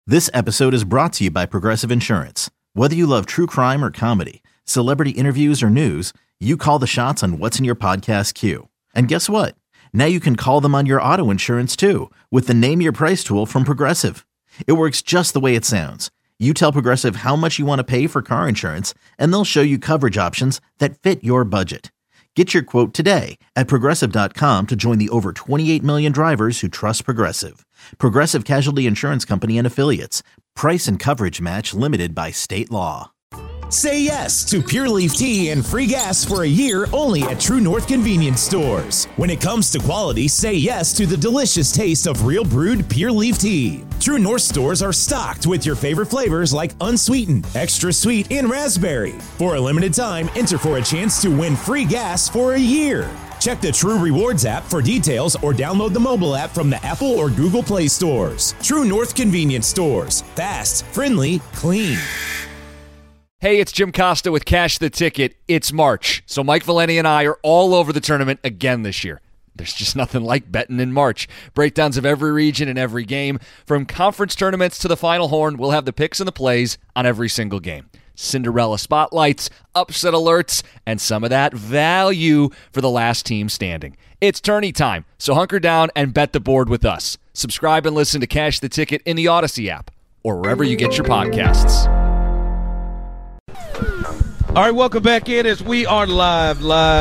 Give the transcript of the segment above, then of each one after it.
This episode is brought to you by Progressive Insurance. Whether you love true crime or comedy, celebrity interviews or news, you call the shots on what's in your podcast queue. And guess what? Now you can call them on your auto insurance too with the Name Your Price tool from Progressive. It works just the way it sounds. You tell Progressive how much you want to pay for car insurance, and they'll show you coverage options that fit your budget. Get your quote today at Progressive.com to join the over 28 million drivers who trust Progressive. Progressive Casualty Insurance Company and Affiliates. Price and coverage match limited by state law. Say yes to Pure Leaf Tea and free gas for a year only at True North Convenience Stores. When it comes to quality, say yes to the delicious taste of real brewed Pure Leaf Tea. True North stores are stocked with your favorite flavors like unsweetened, extra sweet, and raspberry. For a limited time, enter for a chance to win free gas for a year. Check the True Rewards app for details or download the mobile app from the Apple or Google Play stores. True North Convenience Stores. Fast, friendly, clean. Hey, it's Jim Costa with Cash the Ticket. It's March, so Mike Valeni and I are all over the tournament again this year. There's just nothing like betting in March. Breakdowns of every region and every game. From conference tournaments to the Final Horn, we'll have the picks and the plays on every single game. Cinderella spotlights, upset alerts, and some of that value for the last team standing. It's tourney time, so hunker down and bet the board with us. Subscribe and listen to Cash the Ticket in the Odyssey app or wherever you get your podcasts. All right, welcome back in as we are live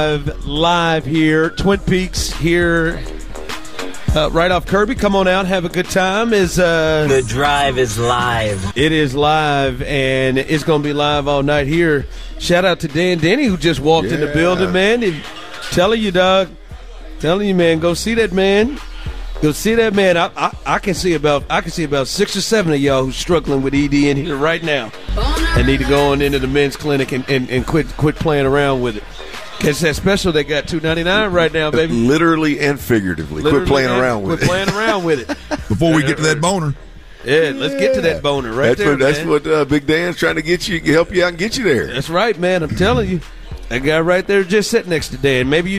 here. Twin Peaks here, right off Kirby. Come on out, have a good time. The drive is live. It is live, and it's going to be live all night here. Shout out to Dan Denny, who just walked in the building, man. Telling you, dog. Telling you, man. Go see that man. Go see that man. I can see about 6 or 7 of y'all who's struggling with ED in here right now and need to go on into the men's clinic and quit playing around with it. Catch that special they got $2.99 right now, baby. Literally and figuratively. Quit playing around with it. Before we get to that boner. Yeah, let's get to that boner That's what Big Dan's trying to get you, help you out and get you there. That's right, man. I'm telling you. That guy right there just sitting next to Dan. Maybe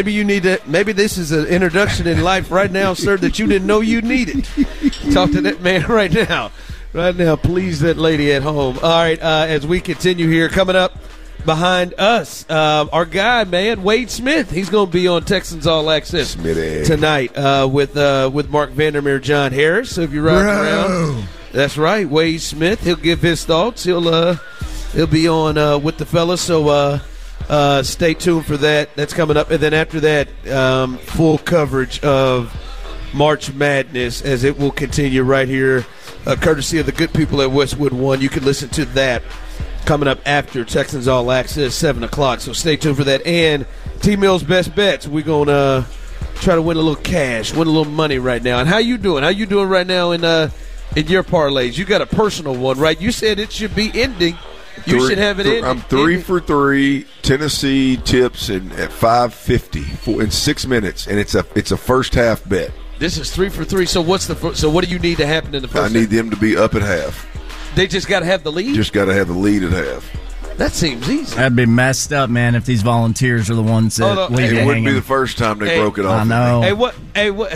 this is an introduction in life right now, sir, that you didn't know you needed. Talk to that man right now. Right now, please, that lady at home. All right, as we continue here, coming up behind us, our guy, man, Wade Smith. He's going to be on Texans All Access tonight with Mark Vandermeer, John Harris. So if you're riding around, that's right, Wade Smith. He'll give his thoughts. He'll be on with the fellas. So. Stay tuned for that. That's coming up. And then after that, full coverage of March Madness as it will continue right here, courtesy of the good people at Westwood One. You can listen to that coming up after Texans All Access, 7 o'clock. So stay tuned for that. And T-Mill's Best Bets. We're going to try to win a little cash, win a little money right now. And how you doing? How you doing right now in your parlays? You got a personal one, right? You said it should be ending. You should have it in. I'm 3 for 3 Tennessee tips at $5.50 in 6 minutes, and it's a first half bet. This is 3 for 3. So what do you need to happen in the first? I need them to be up at half. They just got to have the lead. Just got to have the lead at half. That seems easy. That'd be messed up, man. If these volunteers are the ones that leave it wouldn't be the first time they broke it off. I know. Hey, what?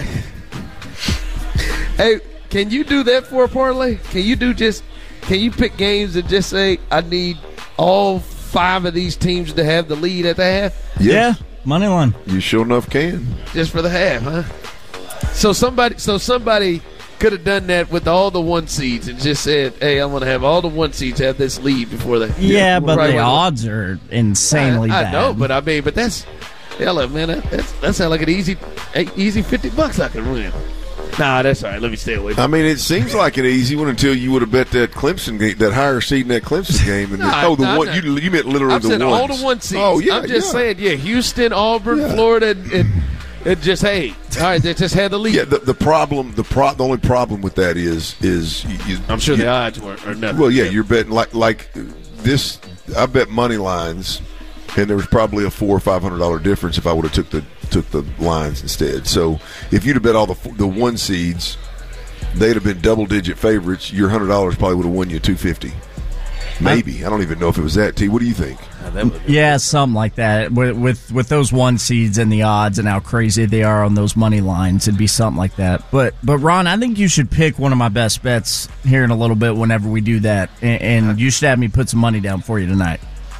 Hey, can you do that for a parlay? Can you pick games and just say, I need all 5 of these teams to have the lead at the half? Yes. Yeah, money line. You sure enough can. Just for the half, huh? So somebody could have done that with all the 1 seeds and just said, hey, I'm going to have all the 1 seeds have this lead before the Yeah, but the odds are insanely bad. I know, but that's hell, man, that sounds like an easy $50 I can win. Nah, that's all right. Let me stay away from it. I mean, it seems like an easy one until you would have bet that Clemson game, that higher seed in that Clemson game. And you meant literally I'm the saying ones. all the 1 seeds. Oh, yeah, I'm just saying, Houston, Auburn, Florida, and just, hey, all right, they just had the lead. Yeah, the only problem with that is I'm sure the odds are nothing. Well, yeah, you're betting like this. I bet money lines, and there was probably a $400 or $500 difference if I would have took the lines instead. So if you'd have bet all the 1 seeds, they'd have been double-digit favorites. Your $100 probably would have won you $250. Maybe. I don't even know if it was that. T, what do you think? Yeah, something like that. With those 1 seeds and the odds and how crazy they are on those money lines, it'd be something like that. But Ron, I think you should pick one of my best bets here in a little bit whenever we do that, and you should have me put some money down for you tonight.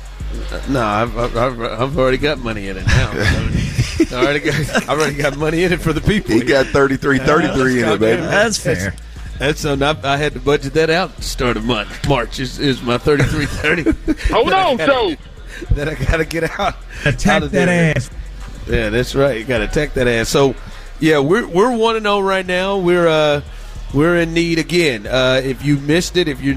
No, I've already got money in it now. I've already got money in it for the people. He got 33 in it, baby. That's fair. That's I had to budget that out at the start of March is my 33.30. Hold on, Joe. That I got to get out. Attack that ass. Yeah, that's right. You got to attack that ass. So, yeah, we're 1-0 right now. We're in need again. If you missed it, if you're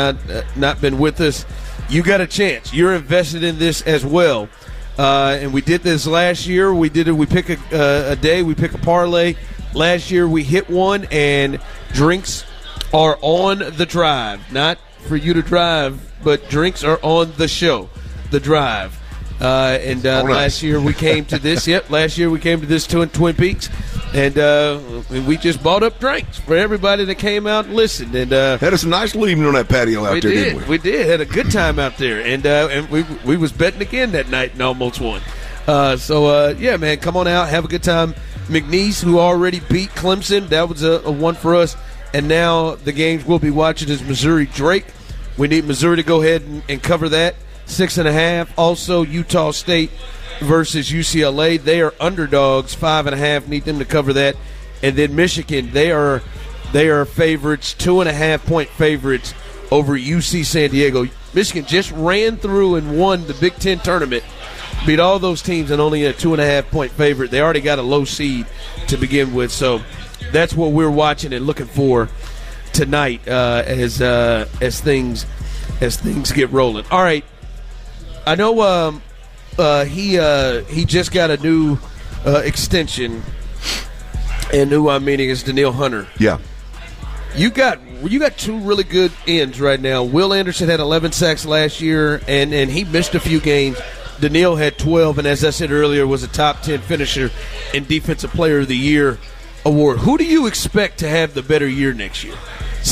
not been with us, you got a chance. You're invested in this as well. And we did this last year. We did it. We pick a day. We pick a parlay. Last year we hit one, and drinks are on the drive. Not for you to drive, but drinks are on the show, the drive. Last year we came to this. Last year we came to this in Twin Peaks, and we just bought up drinks for everybody that came out and listened. And had us a nice little evening on that patio out there, didn't we? We did. Had a good time out there, and we was betting again that night and almost won. Yeah, man, come on out, have a good time. McNeese, who already beat Clemson, that was a one for us. And now the games we'll be watching is Missouri-Drake. We need Missouri to go ahead and cover that. 6.5. Also, Utah State versus UCLA. They are underdogs, 5.5. Need them to cover that. And then Michigan, they are favorites, 2.5-point favorites over UC San Diego. Michigan just ran through and won the Big Ten tournament. Beat all those teams and only a 2.5-point favorite. They already got a low seed to begin with. So that's what we're watching and looking for tonight as things get rolling. All right. I know he just got a new extension, and who I'm meaning is Danielle Hunter. Yeah. You got two really good ends right now. Will Anderson had 11 sacks last year, and he missed a few games. Danielle had 12, and as I said earlier, was a top 10 finisher in Defensive Player of the Year award. Who do you expect to have the better year next year?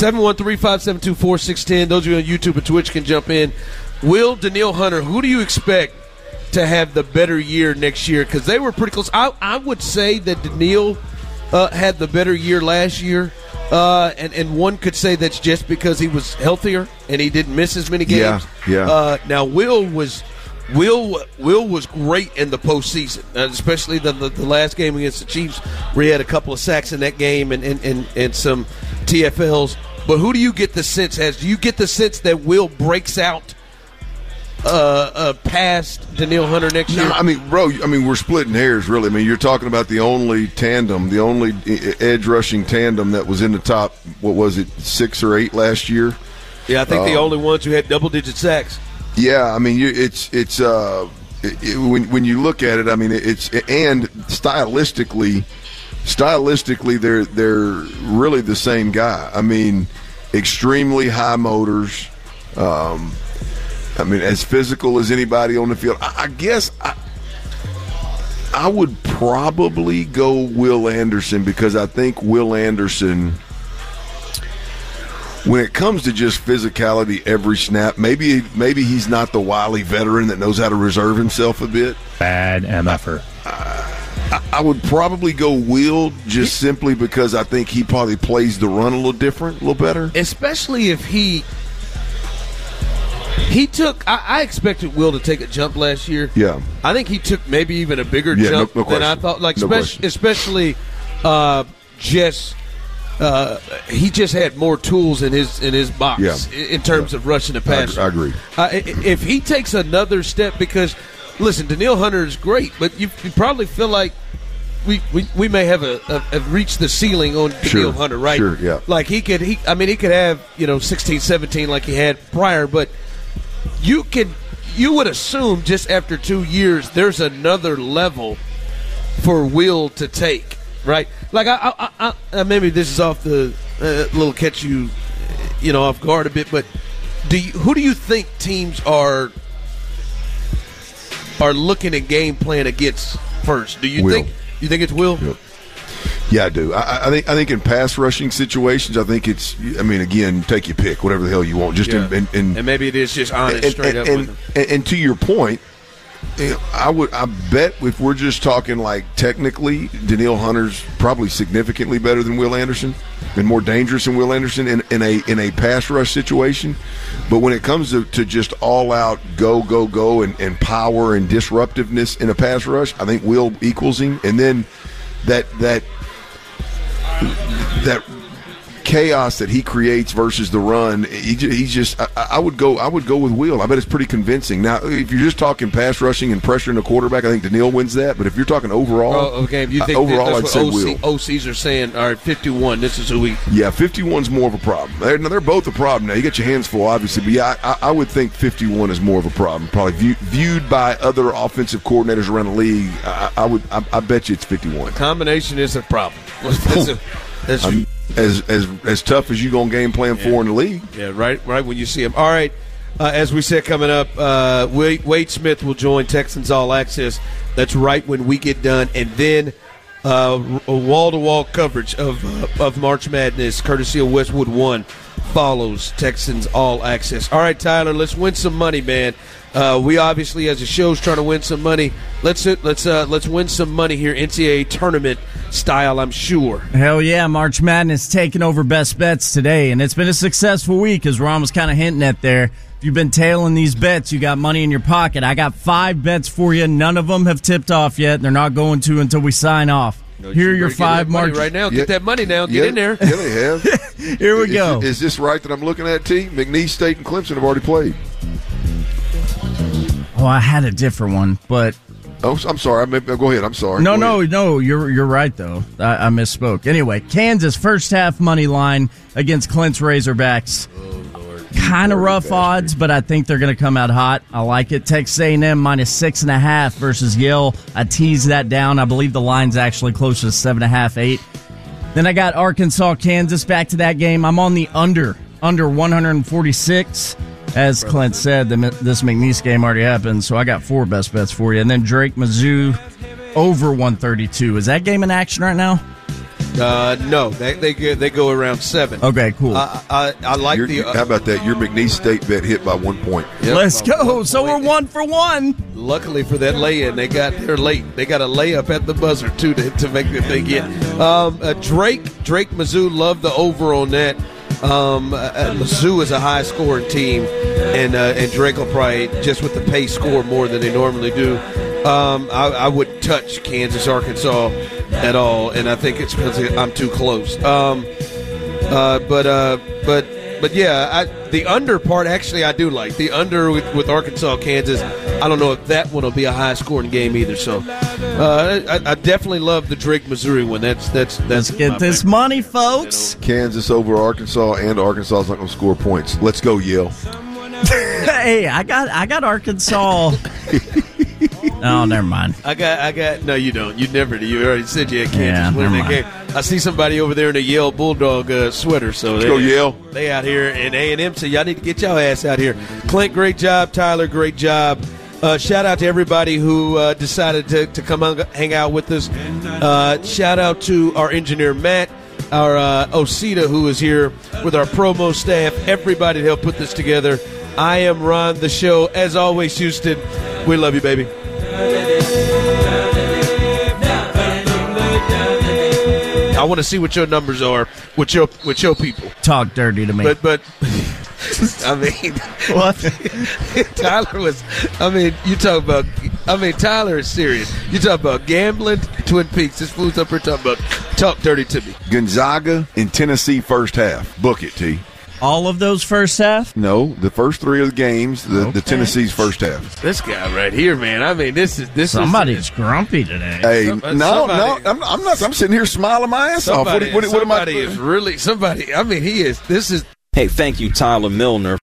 713-572-4610. Those of you on YouTube and Twitch can jump in. Will, Danielle Hunter, who do you expect to have the better year next year? Because they were pretty close. I would say that Danielle had the better year last year. And one could say that's just because he was healthier and he didn't miss as many games. Yeah. Now Will was great in the postseason, especially the last game against the Chiefs, where he had a couple of sacks in that game and some TFLs. But who do you get the sense has? Do you get the sense that Will breaks out past Danielle Hunter next year? No, I mean, bro, we're splitting hairs, really. I mean, you're talking about the only edge rushing tandem that was in the top, what was it, 6 or 8 last year? Yeah, I think the only ones who had double-digit sacks. Yeah, I mean, when you look at it, I mean, and stylistically, they're really the same guy. I mean, extremely high motors. I mean, as physical as anybody on the field. I guess I would probably go Will Anderson, because I think Will Anderson, when it comes to just physicality every snap, maybe he's not the wily veteran that knows how to reserve himself a bit. Bad MFer. I would probably go Will, just simply because I think he probably plays the run a little different, a little better. Especially if he took – I expected Will to take a jump last year. Yeah. I think he took maybe even a bigger jump than I thought. Like, especially he just had more tools in his box in terms of rushing the passer. I agree. If he takes another step, because listen, Danielle Hunter is great, but you probably feel like we may have reached the ceiling on Danielle Hunter, right? Sure, yeah. Like he could have 16, 17 like he had prior, but you would assume just after 2 years there's another level for Will to take. Right, like I maybe this is off the little catch you off guard a bit, but who do you think teams are looking at game plan against first? Do you think it's Will? Yep. Yeah, I do. I think in pass rushing situations, I think it's. I mean, again, take your pick, whatever the hell you want. Just and maybe it is just honest, straight up. And to your point, I bet if we're just talking like technically, Danielle Hunter's probably significantly better than Will Anderson and more dangerous than Will Anderson in a pass rush situation. But when it comes to just all out go and power and disruptiveness in a pass rush, I think Will equals him. And then that chaos that he creates versus the run, he's just. I would go with Will. I bet it's pretty convincing. Now, if you're just talking pass rushing and pressuring the quarterback, I think Danielle wins that. But if you're talking overall, if you think overall, that's I'd what say Will. OCs are saying, all right, 51. This is who we. Yeah, 51's more of a problem. They're both a problem. Now you get your hands full, obviously, but yeah, I would think 51 is more of a problem. Probably viewed by other offensive coordinators around the league. I bet you it's 51. Combination is a problem. As tough as you gonna game plan for in the league. Yeah, right when you see him. All right, as we said, coming up, Wade Smith will join Texans All Access. That's right when we get done, and then wall-to-wall coverage of March Madness, courtesy of Westwood One, follows Texans All Access. All right, Tyler, let's win some money, man. We obviously, as a show, is trying to win some money. Let's win some money here, NCAA tournament style, I'm sure. Hell yeah, March Madness taking over best bets today, and it's been a successful week, as Ron was kind of hinting at there. If you've been tailing these bets, you got money in your pocket. I got 5 bets for you. None of them have tipped off yet. They're not going to until we sign off. Here are your 5 March. Right now, get that money now. Get in there. Yeah, they have. Here we go. Is this right that I'm looking at, T? McNeese State and Clemson have already played. Oh, I had a different one, but... Oh, I'm sorry. Go ahead. I'm sorry. No. You're right, though. I misspoke. Anyway, Kansas first half money line against Clint's Razorbacks. Kind of rough odds, but I think they're going to come out hot. I like it. Texas A&M -6.5 versus Yale. I teased that down. I believe the line's actually closer to 7.5, 8. Then I got Arkansas, Kansas. Back to that game. I'm on the under 146. As Clint said, this McNeese game already happened, so I got 4 best bets for you. And then Drake Mizzou over 132. Is that game in action right now? No, they go around 7. Okay, cool. I like how about that? Your McNeese State bet hit by 1 point. Yep. Let's go. So we're 1 for 1. Luckily for that lay-in, they got there late. They got a layup at the buzzer too to make the thing get. Drake Mizzou love the over on that. Mizzou is a high-scoring team, and Drake will probably, just with the pace, score more than they normally do. I wouldn't touch Kansas, Arkansas at all, and I think it's because I'm too close. But yeah, the under part, actually, I do like. The under with Arkansas, Kansas, I don't know if that one will be a high-scoring game either. So I definitely love the Drake, Missouri one. That's Let's get this money, folks. Kansas over Arkansas, and Arkansas is not going to score points. Let's go, Yale. Hey, I got Arkansas. Oh, never mind. I got. No, you don't. You never do. You already said you had Kansas winning that game. I see somebody over there in a Yale Bulldog sweater. So let's go Yale. They out here, and A&M say y'all need to get y'all ass out here. Clint, great job. Tyler, great job. Shout out to everybody who decided to come hang out with us. Shout out to our engineer Matt, our Osita, who is here with our promo staff. Everybody to help put this together. I am Ron, the show. As always, Houston, we love you, baby. I want to see what your numbers are with your people. Talk dirty to me. But I mean, what? Tyler was. I mean, you talk about. I mean, Tyler is serious. You talk about gambling, Twin Peaks. This fool's up here talking about talk dirty to me. Gonzaga in Tennessee first half. Book it, T. All of those first half? No, the first 3 of the games, the Tennessee's first half. This guy right here, man. I mean, this somebody's grumpy today. Hey, no, I'm not. I'm sitting here smiling my ass off. What am I? Somebody is really somebody. I mean, he is. This is. Hey, thank you, Tyler Milner.